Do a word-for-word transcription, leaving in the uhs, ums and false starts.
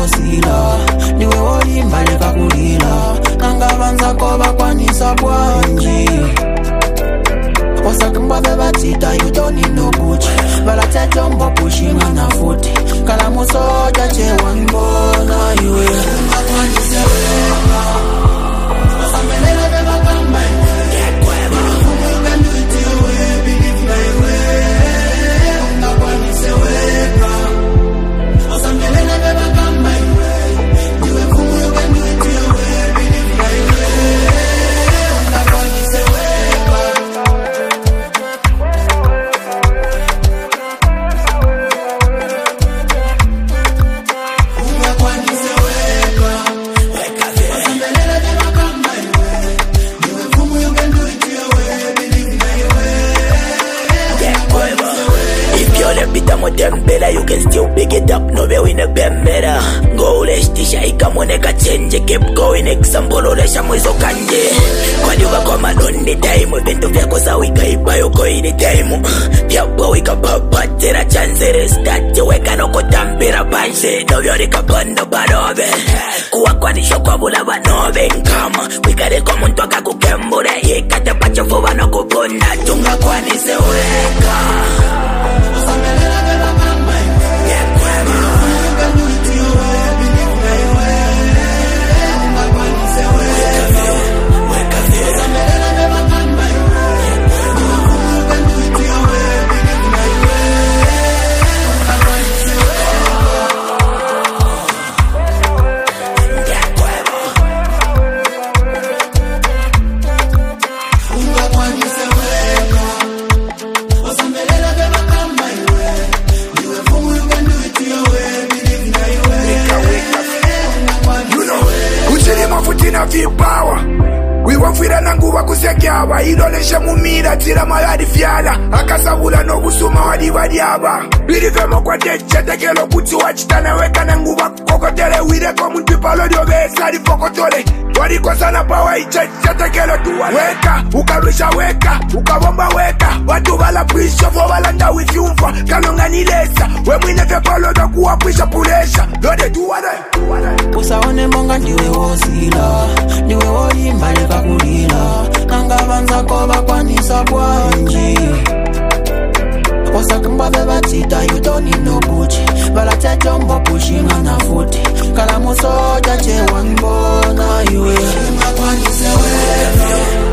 wosila niwe wolimba leka kulila nanga banzako bakwanisa bwanji Osakamba bebatita you don't need no butch Balate jumbo pushing on a foot Kalamuso jache one bona you Bakwanise weka Osamelela beba kamba Get kweba You can do it your way Believe my way Bakwanise weka Osamelela beba kamba You can do it your way Believe my way Bakwanise weka Better, you can still pick it up, no be win a better. Go let's tisha ikamoneka change, keep going example olesha mwizo kanje. Kwa diuga koma on the time, evento vyako sa wika ipa yoko in the time. Vyapa wika papa tera chance restart, weka no kotampira panse. No vyorika bando barobe, kuwa kwa nisho kwa bula banobe nkama. Wika reko muntu waka kukembure, yeka te pacho fuwa no kupunda, chunga kwa nise weka. Wifira nanguwa kusekyaba iloleshe mumira tira mayadi fyala akasabula no busuma wadi wadiaba bilivemo kwa deche tekelo kuti wachitana weka nanguwa kokotele wireko muntu palo diobesa di fokotole wadi kwa sana pawa icheche tekelo tuwa weka ukarusha weka ukabomba weka watu wala pisho fo wala ndawi fiumfa kalonga nilesa we mwine fe palo do kuwa pisha pulesha lode tuwane Usaone monga ndiwe wosila niwe wolimba leka kulila nanga banzako bakwanisa bwanji Osakamba bebatita you don't need no butch Balate jumbo pushing on a foot Kalamuso jache one bona you Bakwanise weka